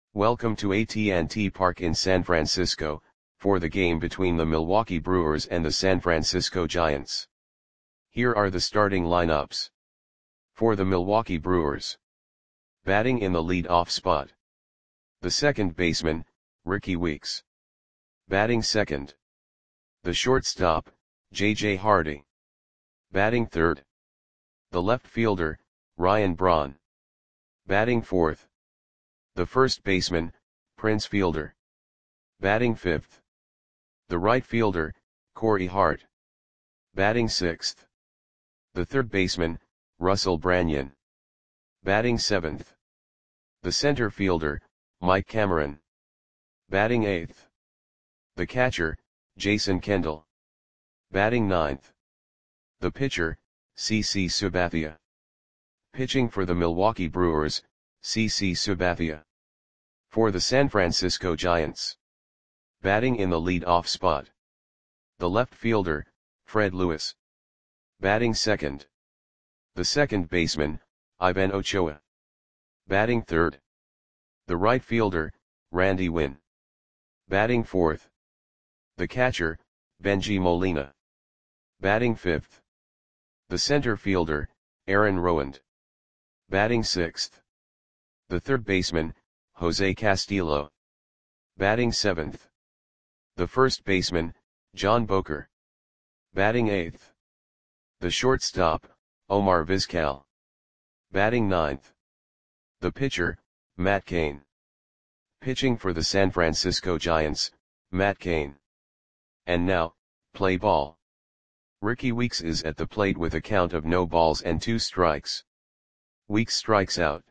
Welcome to AT&T Park in San Francisco, for the game between the Milwaukee Brewers and the San Francisco Giants. Here are the starting lineups. For the Milwaukee Brewers. Batting in the lead-off spot. The second baseman, Rickie Weeks. Batting second. The shortstop, J.J. Hardy. Batting third. The left fielder, Ryan Braun. Batting fourth. The first baseman, Prince Fielder. Batting fifth. The right fielder, Corey Hart. Batting sixth. The third baseman, Russell Branyan. Batting seventh. The center fielder, Mike Cameron. Batting eighth. The catcher, Jason Kendall. Batting ninth. The pitcher, CC Sabathia. Pitching for the Milwaukee Brewers, CC Sabathia. For the San Francisco Giants. Batting in the lead-off spot. The left fielder, Fred Lewis. Batting second. The second baseman, Ivan Ochoa. Batting third. The right fielder, Randy Winn. Batting fourth. The catcher, Bengie Molina. Batting fifth. The center fielder, Aaron Rowand. Batting sixth. The third baseman, Jose Castillo. Batting seventh. The first baseman, John Boker. Batting eighth. The shortstop, Omar Vizquel. Batting ninth. The pitcher, Matt Cain. Pitching for the San Francisco Giants, Matt Cain. And now, play ball. Rickie Weeks is at the plate with a count of no balls and 2 strikes. Weeks strikes out.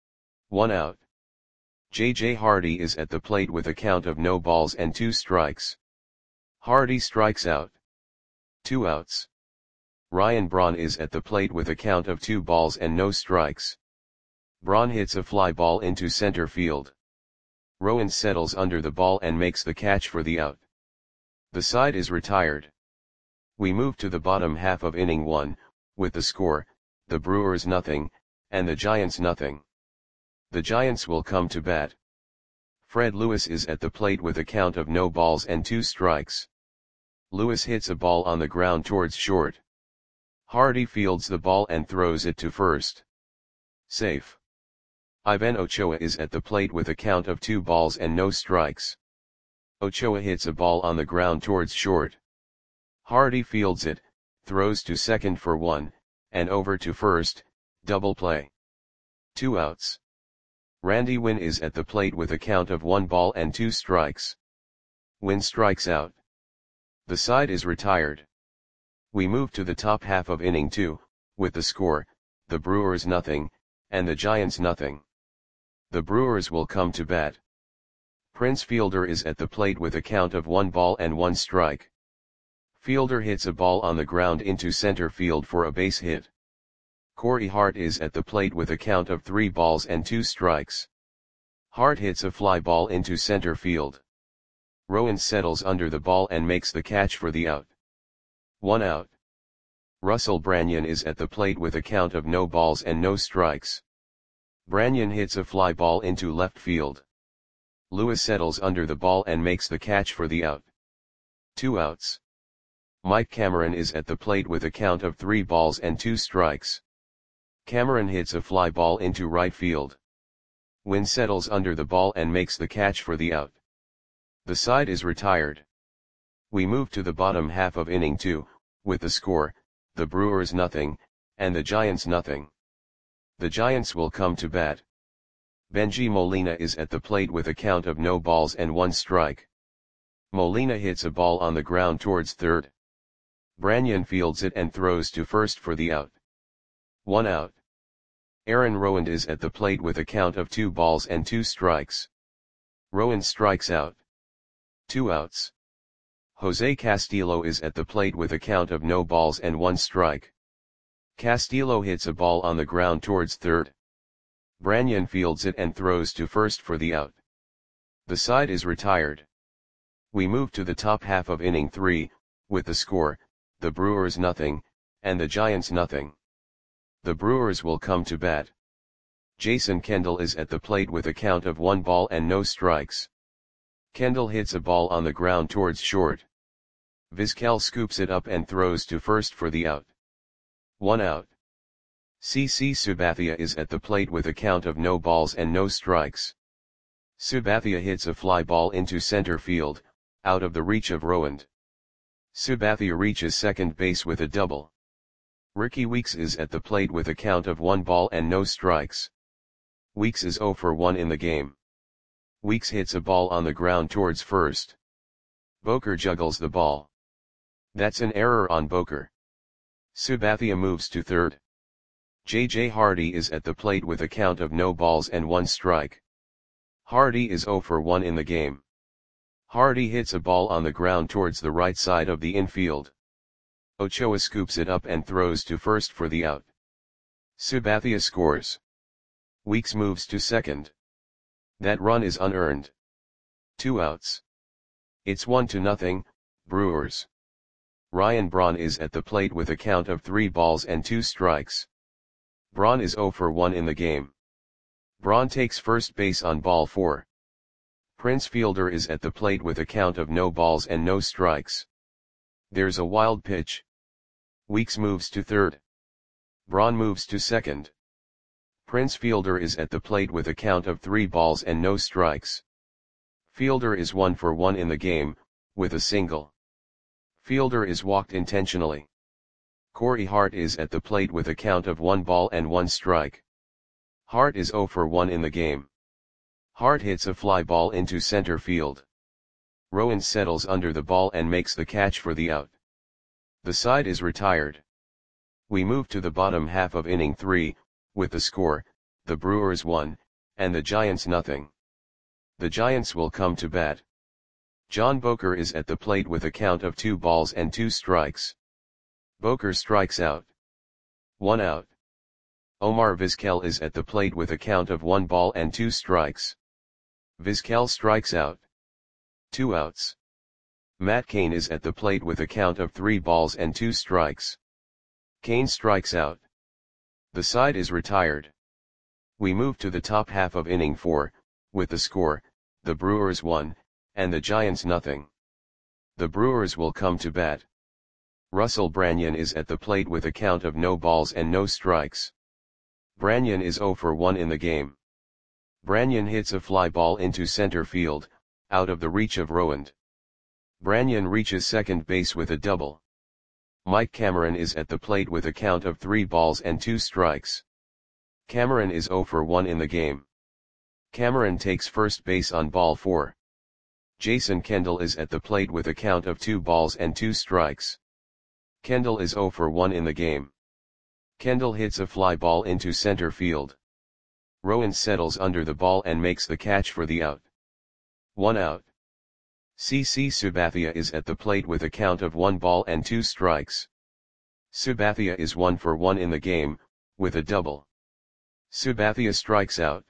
1 out. J.J. Hardy is at the plate with a count of no balls and 2 strikes. Hardy strikes out. 2 outs. Ryan Braun is at the plate with a count of 2 balls and no strikes. Braun hits a fly ball into center field. Rowand settles under the ball and makes the catch for the out. The side is retired. We move to the bottom half of inning 1, with the score, the Brewers nothing, and the Giants nothing. The Giants will come to bat. Fred Lewis is at the plate with a count of no balls and 2 strikes. Lewis hits a ball on the ground towards short. Hardy fields the ball and throws it to first. Safe. Ivan Ochoa is at the plate with a count of 2 balls and no strikes. Ochoa hits a ball on the ground towards short. Hardy fields it, throws to second for 1, and over to first, double play. 2 outs. Randy Winn is at the plate with a count of 1 ball and 2 strikes. Winn strikes out. The side is retired. We move to the top half of inning 2, with the score, the Brewers nothing, and the Giants nothing. The Brewers will come to bat. Prince Fielder is at the plate with a count of 1 ball and 1 strike. Fielder hits a ball on the ground into center field for a base hit. Corey Hart is at the plate with a count of 3 balls and 2 strikes. Hart hits a fly ball into center field. Rowand settles under the ball and makes the catch for the out. 1 out. Russell Branyan is at the plate with a count of no balls and no strikes. Branyan hits a fly ball into left field. Lewis settles under the ball and makes the catch for the out. 2 outs. Mike Cameron is at the plate with a count of 3 balls and 2 strikes. Cameron hits a fly ball into right field. Winn settles under the ball and makes the catch for the out. The side is retired. We move to the bottom half of inning 2, with the score, the Brewers nothing, and the Giants nothing. The Giants will come to bat. Bengie Molina is at the plate with a count of no balls and 1 strike. Molina hits a ball on the ground towards third. Branyan fields it and throws to first for the out. 1 out. Aaron Rowand is at the plate with a count of 2 balls and 2 strikes. Rowand strikes out. 2 outs. Jose Castillo is at the plate with a count of no balls and 1 strike. Castillo hits a ball on the ground towards third. Branyan fields it and throws to first for the out. The side is retired. We move to the top half of inning 3, with the score, the Brewers nothing, and the Giants nothing. The Brewers will come to bat. Jason Kendall is at the plate with a count of 1 ball and no strikes. Kendall hits a ball on the ground towards short. Vizquel scoops it up and throws to first for the out. 1 out. CC Sabathia is at the plate with a count of no balls and no strikes. Sabathia hits a fly ball into center field, out of the reach of Rowand. Sabathia reaches second base with a double. Rickie Weeks is at the plate with a count of 1 ball and no strikes. Weeks is 0 for 1 in the game. Weeks hits a ball on the ground towards first. Boker juggles the ball. That's an error on Boker. Sabathia moves to third. J.J. Hardy is at the plate with a count of no balls and 1 strike. Hardy is 0 for 1 in the game. Hardy hits a ball on the ground towards the right side of the infield. Ochoa scoops it up and throws to first for the out. Sabathia scores. Weeks moves to second. That run is unearned. 2 outs. It's 1-0, Brewers. Ryan Braun is at the plate with a count of 3 balls and 2 strikes. Braun is 0 for 1 in the game. Braun takes first base on ball 4. Prince Fielder is at the plate with a count of no balls and no strikes. There's a wild pitch. Weeks moves to third. Braun moves to second. Prince Fielder is at the plate with a count of 3 balls and no strikes. Fielder is 1 for 1 in the game, with a single. Fielder is walked intentionally. Corey Hart is at the plate with a count of 1 ball and 1 strike. Hart is 0 for 1 in the game. Hart hits a fly ball into center field. Rowan settles under the ball and makes the catch for the out. The side is retired. We move to the bottom half of inning 3, with the score, the Brewers 1, and the Giants 0. The Giants will come to bat. John Boker is at the plate with a count of 2 balls and 2 strikes. Boker strikes out. 1 out. Omar Vizquel is at the plate with a count of 1 ball and 2 strikes. Vizquel strikes out. 2 outs. Matt Cain is at the plate with a count of 3 balls and 2 strikes. Cain strikes out. The side is retired. We move to the top half of inning 4, with the score, the Brewers 1, and the Giants 0. The Brewers will come to bat. Russell Branyan is at the plate with a count of no balls and no strikes. Branyan is 0 for 1 in the game. Branyan hits a fly ball into center field, out of the reach of Rowand. Branyan reaches second base with a double. Mike Cameron is at the plate with a count of 3 balls and 2 strikes. Cameron is 0 for 1 in the game. Cameron takes first base on ball 4. Jason Kendall is at the plate with a count of 2 balls and 2 strikes. Kendall is 0 for 1 in the game. Kendall hits a fly ball into center field. Rowan settles under the ball and makes the catch for the out. 1 out. CC Sabathia is at the plate with a count of 1 ball and 2 strikes. Sabathia is 1 for 1 in the game, with a double. Sabathia strikes out.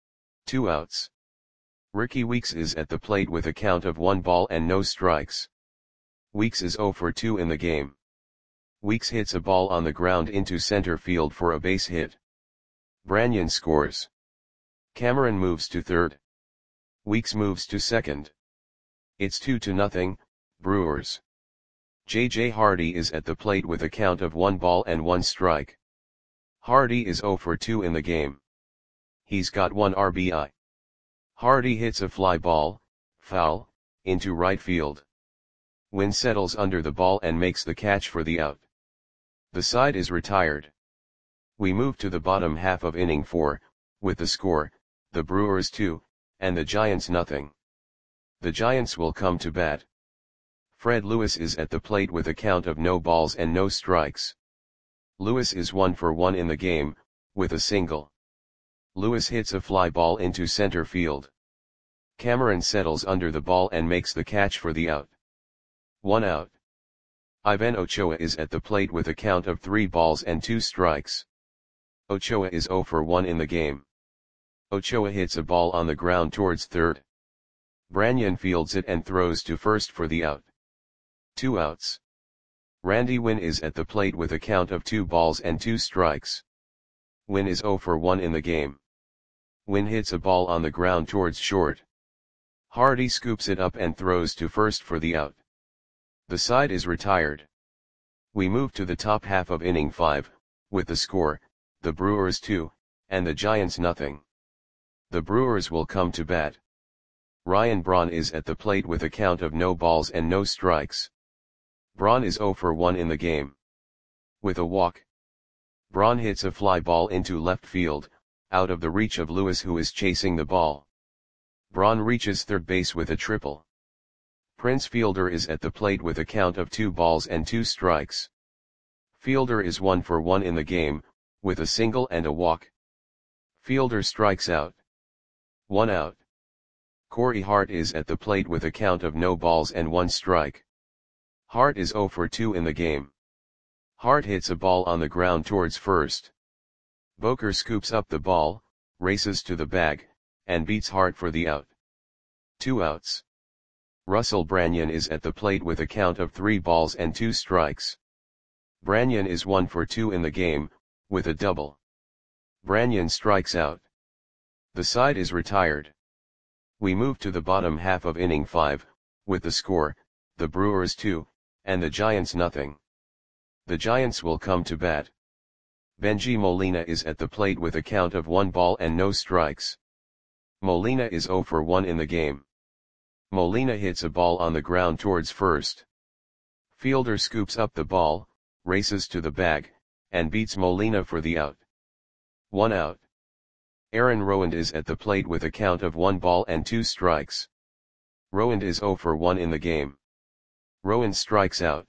2 outs. Rickie Weeks is at the plate with a count of 1 ball and no strikes. Weeks is 0 for 2 in the game. Weeks hits a ball on the ground into center field for a base hit. Branyan scores. Cameron moves to third. Weeks moves to second. It's 2-0, Brewers. J.J. Hardy is at the plate with a count of 1 ball and 1 strike. Hardy is 0 for 2 in the game. He's got 1 RBI. Hardy hits a fly ball, foul, into right field. Wynn settles under the ball and makes the catch for the out. The side is retired. We move to the bottom half of inning 4, with the score, the Brewers 2, and the Giants 0. The Giants will come to bat. Fred Lewis is at the plate with a count of no balls and no strikes. Lewis is 1 for 1 in the game, with a single. Lewis hits a fly ball into center field. Cameron settles under the ball and makes the catch for the out. 1 out. Ivan Ochoa is at the plate with a count of 3 balls and 2 strikes. Ochoa is 0 for 1 in the game. Ochoa hits a ball on the ground towards third. Branyan fields it and throws to first for the out. 2 outs. Randy Wynn is at the plate with a count of 2 balls and 2 strikes. Wynn is 0 for 1 in the game. Wynn hits a ball on the ground towards short. Hardy scoops it up and throws to first for the out. The side is retired. We move to the top half of inning 5, with the score, the Brewers 2, and the Giants nothing. The Brewers will come to bat. Ryan Braun is at the plate with a count of no balls and no strikes. Braun is 0 for 1 in the game. With a walk, Braun hits a fly ball into left field, out of the reach of Lewis, who is chasing the ball. Braun reaches third base with a triple. Prince Fielder is at the plate with a count of 2 balls and 2 strikes. Fielder is 1 for 1 in the game, with a single and a walk. Fielder strikes out. 1 out. Corey Hart is at the plate with a count of no balls and 1 strike. Hart is 0 for 2 in the game. Hart hits a ball on the ground towards first. Boker scoops up the ball, races to the bag, and beats Hart for the out. 2 outs. Russell Branyan is at the plate with a count of 3 balls and 2 strikes. Branyan is 1 for 2 in the game, with a double. Branyan strikes out. The side is retired. We move to the bottom half of inning 5, with the score, the Brewers 2, and the Giants nothing. The Giants will come to bat. Benji Molina is at the plate with a count of 1 ball and no strikes. Molina is 0 for 1 in the game. Molina hits a ball on the ground towards first. Fielder scoops up the ball, races to the bag, and beats Molina for the out. 1 out. Aaron Rowand is at the plate with a count of 1 ball and 2 strikes. Rowand is 0 for 1 in the game. Rowand strikes out.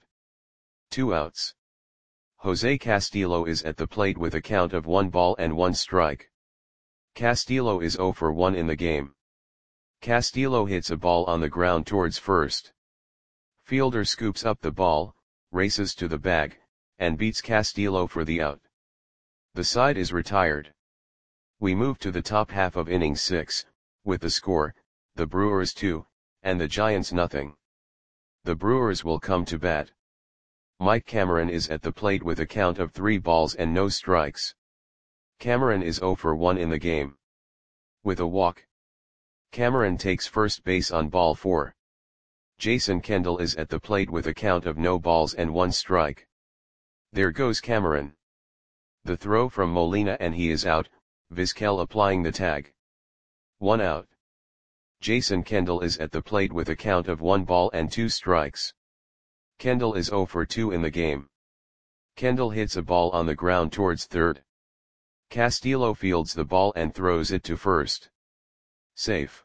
2 outs. Jose Castillo is at the plate with a count of 1 ball and 1 strike. Castillo is 0 for 1 in the game. Castillo hits a ball on the ground towards first. Fielder scoops up the ball, races to the bag, and beats Castillo for the out. The side is retired. We move to the top half of inning 6, with the score, the Brewers 2, and the Giants nothing. The Brewers will come to bat. Mike Cameron is at the plate with a count of 3 balls and no strikes. Cameron is 0 for 1 in the game. With a walk, Cameron takes first base on ball 4. Jason Kendall is at the plate with a count of no balls and 1 strike. There goes Cameron. The throw from Molina and he is out, Vizquel applying the tag. 1 out. Jason Kendall is at the plate with a count of 1 ball and 2 strikes. Kendall is 0 for 2 in the game. Kendall hits a ball on the ground towards third. Castillo fields the ball and throws it to first. Safe.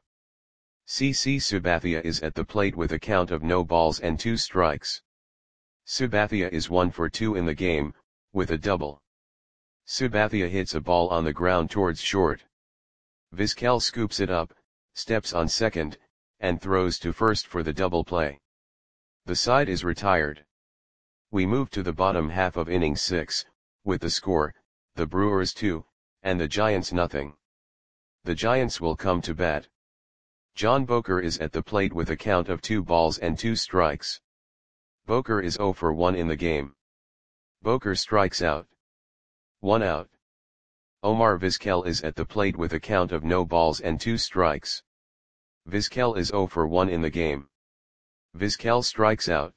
CC Sabathia is at the plate with a count of no balls and 2 strikes. Sabathia is 1 for 2 in the game, with a double. Sabathia hits a ball on the ground towards short. Vizquel scoops it up, steps on second, and throws to first for the double play. The side is retired. We move to the bottom half of inning 6, with the score, the Brewers 2, and the Giants nothing. The Giants will come to bat. John Boker is at the plate with a count of 2 balls and 2 strikes. Boker is 0 for 1 in the game. Boker strikes out. 1 out. Omar Vizquel is at the plate with a count of no balls and 2 strikes. Vizquel is 0 for 1 in the game. Vizquel strikes out.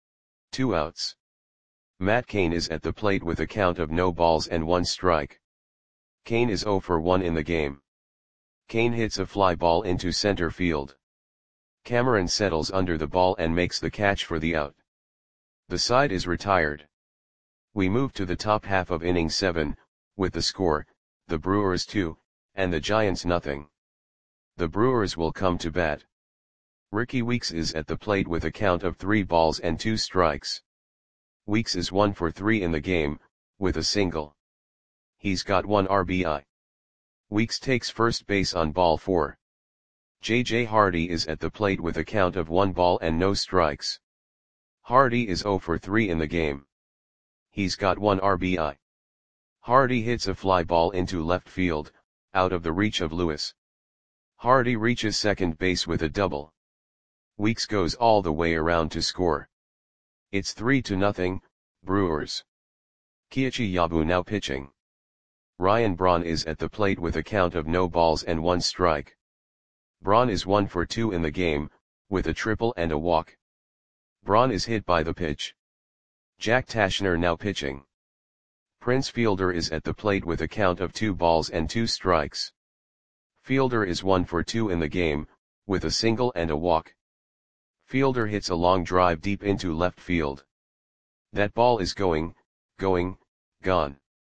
2 outs. Matt Cain is at the plate with a count of no balls and 1 strike. Cain is 0 for 1 in the game. Cain hits a fly ball into center field. Cameron settles under the ball and makes the catch for the out. The side is retired. We move to the top half of inning 7, with the score, the Brewers 2, and the Giants nothing. The Brewers will come to bat. Ricky Weeks is at the plate with a count of 3 balls and 2 strikes. Weeks is 1 for 3 in the game, with a single. He's got 1 RBI. Weeks takes first base on ball 4. J.J. Hardy is at the plate with a count of 1 ball and no strikes. Hardy is 0 for 3 in the game. He's got 1 RBI. Hardy hits a fly ball into left field, out of the reach of Lewis. Hardy reaches second base with a double. Weeks goes all the way around to score. It's 3-0, Brewers. Kiichi Yabu now pitching. Ryan Braun is at the plate with a count of no balls and 1 strike. Braun is 1 for 2 in the game, with a triple and a walk. Braun is hit by the pitch. Jack Tashner now pitching. Prince Fielder is at the plate with a count of 2 balls and 2 strikes. Fielder is 1 for 2 in the game, with a single and a walk. Fielder hits a long drive deep into left field. That ball is going, gone.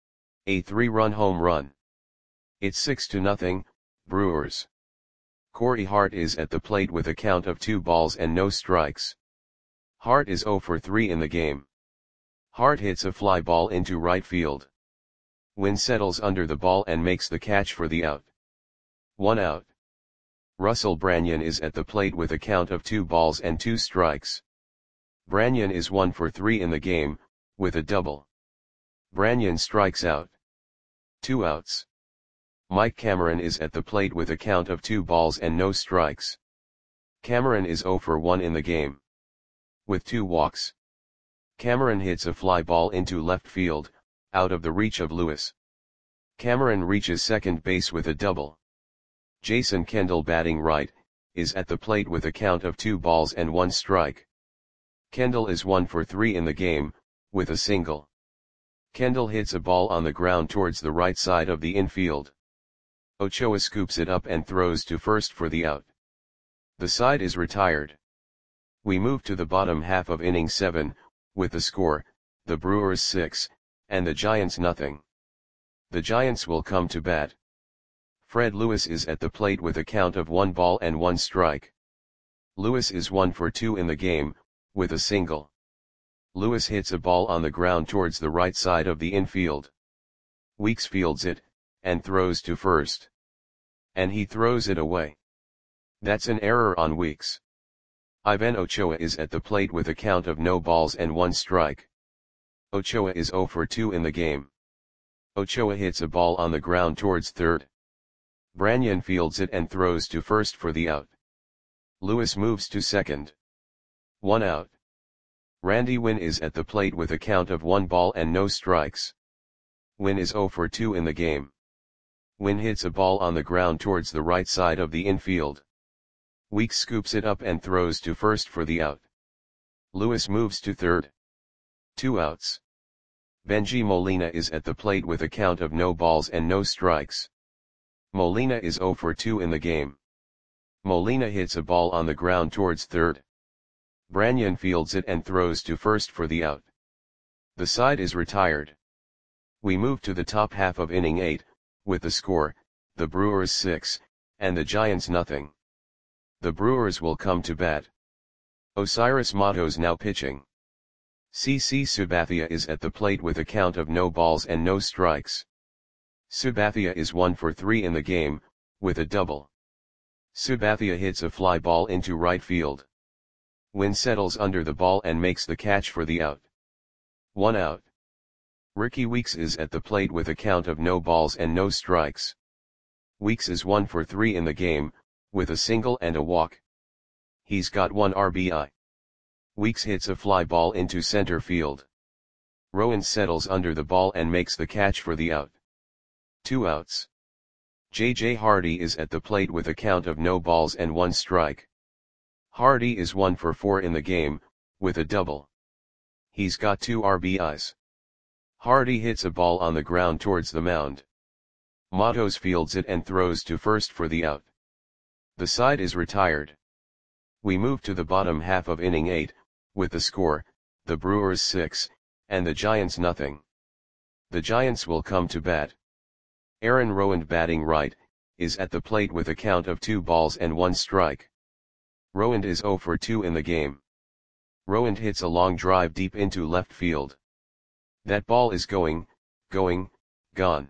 A 3-run home run. It's 6-0, Brewers. Corey Hart is at the plate with a count of 2 balls and no strikes. Hart is 0 for 3 in the game. Hart hits a fly ball into right field. Wynn settles under the ball and makes the catch for the out. 1 out. Russell Branyan is at the plate with a count of 2 balls and 2 strikes. Branyan is 1 for 3 in the game, with a double. Branyan strikes out. 2 outs. Mike Cameron is at the plate with a count of 2 balls and no strikes. Cameron is 0 for 1 in the game. With 2 walks. Cameron hits a fly ball into left field, out of the reach of Lewis. Cameron reaches second base with a double. Jason Kendall, batting right, is at the plate with a count of 2 balls and 1 strike. Kendall is 1 for 3 in the game, with a single. Kendall hits a ball on the ground towards the right side of the infield. Ochoa scoops it up and throws to first for the out. The side is retired. We move to the bottom half of inning 7, with the score, the Brewers 6, and the Giants nothing. The Giants will come to bat. Fred Lewis is at the plate with a count of 1 ball and 1 strike. Lewis is 1 for 2 in the game, with a single. Lewis hits a ball on the ground towards the right side of the infield. Weeks fields it, and throws to first. And he throws it away. That's an error on Weeks. Ivan Ochoa is at the plate with a count of no balls and 1 strike. Ochoa is 0 for 2 in the game. Ochoa hits a ball on the ground towards third. Branyan fields it and throws to first for the out. Lewis moves to second. 1 out. Randy Wynn is at the plate with a count of 1 ball and no strikes. Wynn is 0 for 2 in the game. Wynn hits a ball on the ground towards the right side of the infield. Weeks scoops it up and throws to first for the out. Lewis moves to third. 2 outs. Benji Molina is at the plate with a count of no balls and no strikes. Molina is 0 for 2 in the game. Molina hits a ball on the ground towards third. Branyan fields it and throws to first for the out. The side is retired. We move to the top half of inning 8, with the score, the Brewers 6, and the Giants nothing. The Brewers will come to bat. Osiris Matos now pitching. CC Sabathia is at the plate with a count of no balls and no strikes. Sabathia is 1 for 3 in the game, with a double. Sabathia hits a fly ball into right field. Wynn settles under the ball and makes the catch for the out. 1 out. Ricky Weeks is at the plate with a count of no balls and no strikes. Weeks is 1 for 3 in the game, with a single and a walk. He's got 1 RBI. Weeks hits a fly ball into center field. Rowan settles under the ball and makes the catch for the out. 2 outs. J.J. Hardy is at the plate with a count of no balls and 1 strike. Hardy is 1 for 4 in the game, with a double. He's got 2 RBIs. Hardy hits a ball on the ground towards the mound. Matos fields it and throws to first for the out. The side is retired. We move to the bottom half of inning 8, with the score, the Brewers 6, and the Giants nothing. The Giants will come to bat. Aaron Rowand, batting right, is at the plate with a count of 2 balls and 1 strike. Rowand is 0 for 2 in the game. Rowand hits a long drive deep into left field. That ball is going, gone.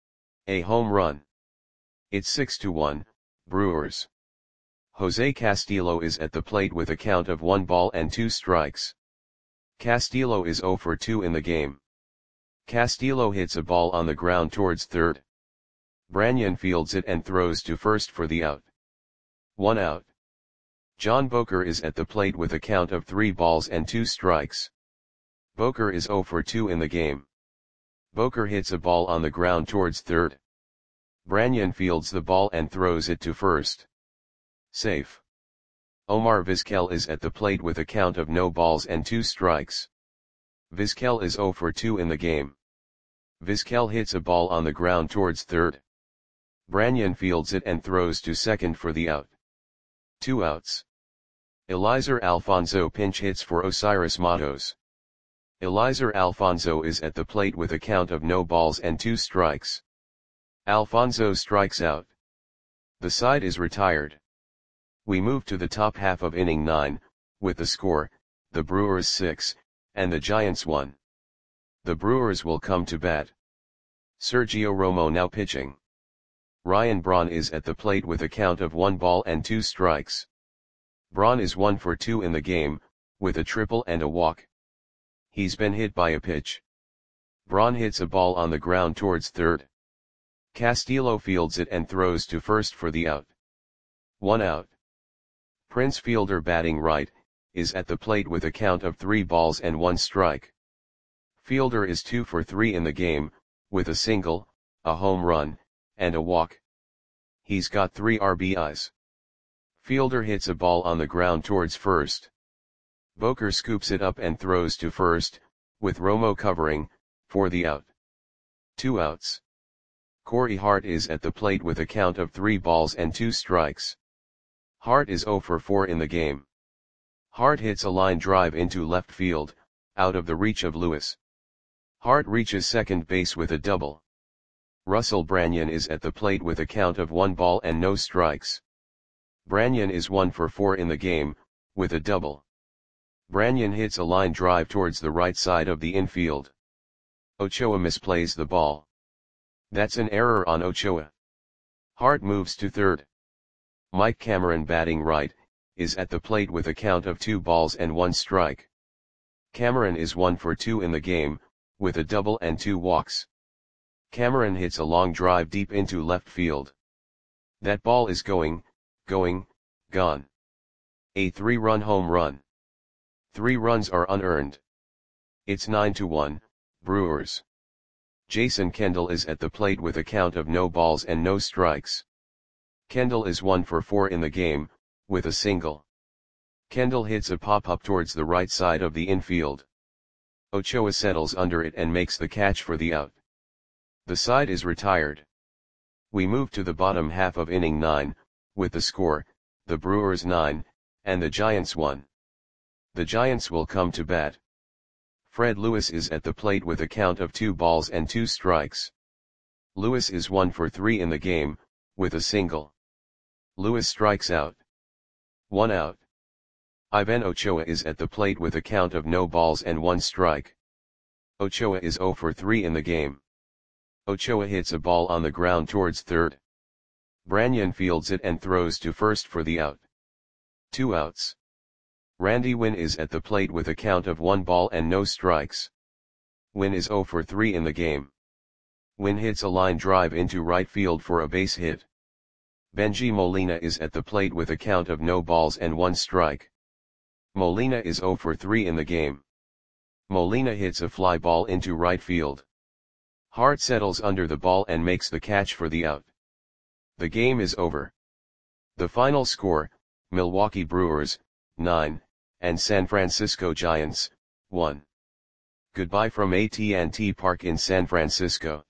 A home run. It's 6-1, Brewers. Jose Castillo is at the plate with a count of 1 ball and 2 strikes. Castillo is 0 for 2 in the game. Castillo hits a ball on the ground towards third. Branyan fields it and throws to first for the out. 1 out. John Boker is at the plate with a count of 3 balls and 2 strikes. Boker is 0 for 2 in the game. Boker hits a ball on the ground towards third. Branyan fields the ball and throws it to first. Safe. Omar Vizquel is at the plate with a count of no balls and 2 strikes. Vizquel is 0 for 2 in the game. Vizquel hits a ball on the ground towards third. Branyan fields it and throws to second for the out. 2 outs. Eliezer Alfonso pinch hits for Osiris Matos. Eliezer Alfonso is at the plate with a count of no balls and 2 strikes. Alfonso strikes out. The side is retired. We move to the top half of inning 9, with the score, the Brewers 6, and the Giants 1. The Brewers will come to bat. Sergio Romo now pitching. Ryan Braun is at the plate with a count of 1 ball and 2 strikes. Braun is 1 for 2 in the game, with a triple and a walk. He's been hit by a pitch. Braun hits a ball on the ground towards third. Castillo fields it and throws to first for the out. 1 out. Prince Fielder batting right, is at the plate with a count of 3 balls and 1 strike. Fielder is 2 for 3 in the game, with a single, a home run, and a walk. He's got 3 RBIs. Fielder hits a ball on the ground towards first. Boker scoops it up and throws to first, with Romo covering, for the out. 2 outs. Corey Hart is at the plate with a count of 3 balls and 2 strikes. Hart is 0 for 4 in the game. Hart hits a line drive into left field, out of the reach of Lewis. Hart reaches second base with a double. Russell Branyan is at the plate with a count of 1 ball and no strikes. Branyan is 1 for 4 in the game, with a double. Branyan hits a line drive towards the right side of the infield. Ochoa misplays the ball. That's an error on Ochoa. Hart moves to third. Mike Cameron batting right, is at the plate with a count of 2 balls and 1 strike. Cameron is 1 for 2 in the game, with a double and 2 walks. Cameron hits a long drive deep into left field. That ball is gone. A 3-run home run. 3 runs are unearned. It's 9-1, Brewers. Jason Kendall is at the plate with a count of no balls and no strikes. Kendall is 1 for 4 in the game, with a single. Kendall hits a pop-up towards the right side of the infield. Ochoa settles under it and makes the catch for the out. The side is retired. We move to the bottom half of inning 9, with the score, the Brewers 9, and the Giants 1. The Giants will come to bat. Fred Lewis is at the plate with a count of 2 balls and 2 strikes. Lewis is 1 for 3 in the game, with a single. Lewis strikes out. 1 out. Ivan Ochoa is at the plate with a count of no balls and 1 strike. Ochoa is 0 for 3 in the game. Ochoa hits a ball on the ground towards third. Branyan fields it and throws to first for the out. 2 outs. Randy Winn is at the plate with a count of 1 ball and no strikes. Winn is 0 for 3 in the game. Winn hits a line drive into right field for a base hit. Benji Molina is at the plate with a count of no balls and 1 strike. Molina is 0 for 3 in the game. Molina hits a fly ball into right field. Hart settles under the ball and makes the catch for the out. The game is over. The final score, Milwaukee Brewers, 9, and San Francisco Giants, 1. Goodbye from AT&T Park in San Francisco.